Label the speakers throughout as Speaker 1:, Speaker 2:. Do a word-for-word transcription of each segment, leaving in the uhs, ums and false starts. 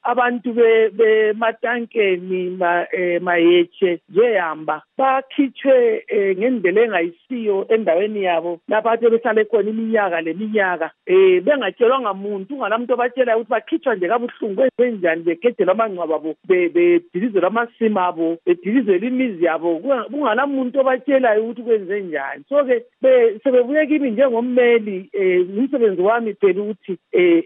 Speaker 1: abantu bematankeni mayeche jehamba bakhitshwe ngendlela engayisiyo endaweni yabo lapha athe behlale khona iminyaka leminyaka eh bengatshelwanga muntu ungalamuntu obatshela ukuthi bakhitshwa nje kabuhlungu kwenjani begedelwa amangcwaba abo bedilizelwa amasimo abo bedilizelwa imizi yabo kungalamuntu obatshelayo ukuthi kwenze njani. So ke sebebuye kimi njengommeli umsebenzi wami phela ukuthi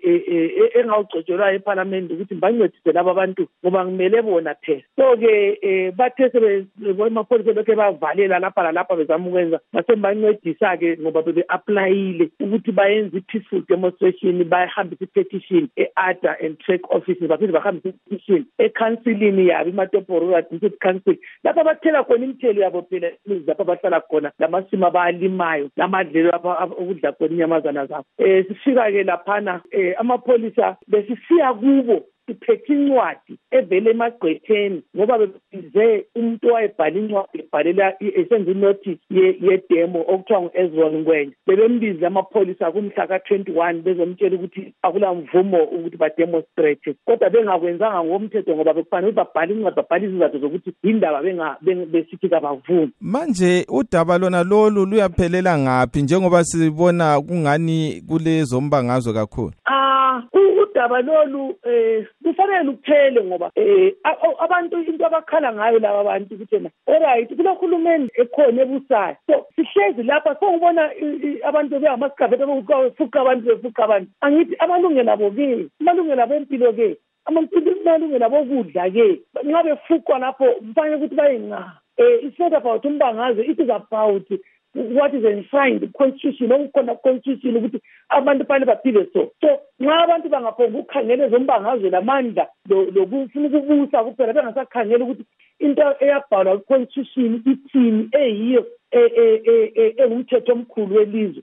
Speaker 1: engawugcotshelwa eParliament ukuthi bancedise laba bantu ngoba ngimele bona phela. So ke bathe sebemapholisa lokho bavalela lapha lalapha bezama ukwenza basembancedisa ke ngoba bebe-applyile ukuthi bayenze i-peaceful demonstration bayahambisa i-petition e-Ada and Track offices baphinde bahambisa i-petition e-councilini yabo iMatoporo District Council lapha bathela khona imithelo yabo phela lapha bahlala khona lamasimo abalimayo lamadlelo lapha ukudla khona inyamazana zabo. Eh sifika ke laphana amapholisa besisiya kubo siphethe incwadi evele emagqwetheni ngoba bebize umuntu owayebhala incwadi ebhalela esenza inotice yedemo okuthiwa ngu-Ezron Ngwenya bebembize amapholisa kumhla ka twenty-one bezomtshela ukuthi akula mvumo ukuthi bademonstrate kodwa bengakwenzanga ngomthetho ngoba bekufanele babhale incwadi babhale izizathu zokuthi indaba besithi kabavumi.
Speaker 2: Manje udaba lona lolu luyaphelela ngaphi njengoba sibona kungani kulezombangazwe kakhulu?
Speaker 1: Ah udaba lolu eh kufanele ukuphele ngoba eh abantu into abakhala ngayo laba abantu ukuthi na alright kulohulumeni ekhona ebusayo so sihlezi lapha songibona abantu bengamasigabhe befuqa abantu befuqa abantu angithi amalungelo abo ke amalungelo abo empilo ke amalungelo abo kudla ke nxa befuqwa lapho kufanele ukuthi bayinga eh it's not about umbangazo, it is about what is enshrined in the constitution okukhona constitution ukuthi abantu fanele baphile so so nxa abantu bangaphonga ukukhangela ezombangazwe lamandla lokufuna ukubusa kuphela bengasakhangela ukuthi into eyabhalwa ku-constitution ithini eyiyo engumthetho omkhulu welizwe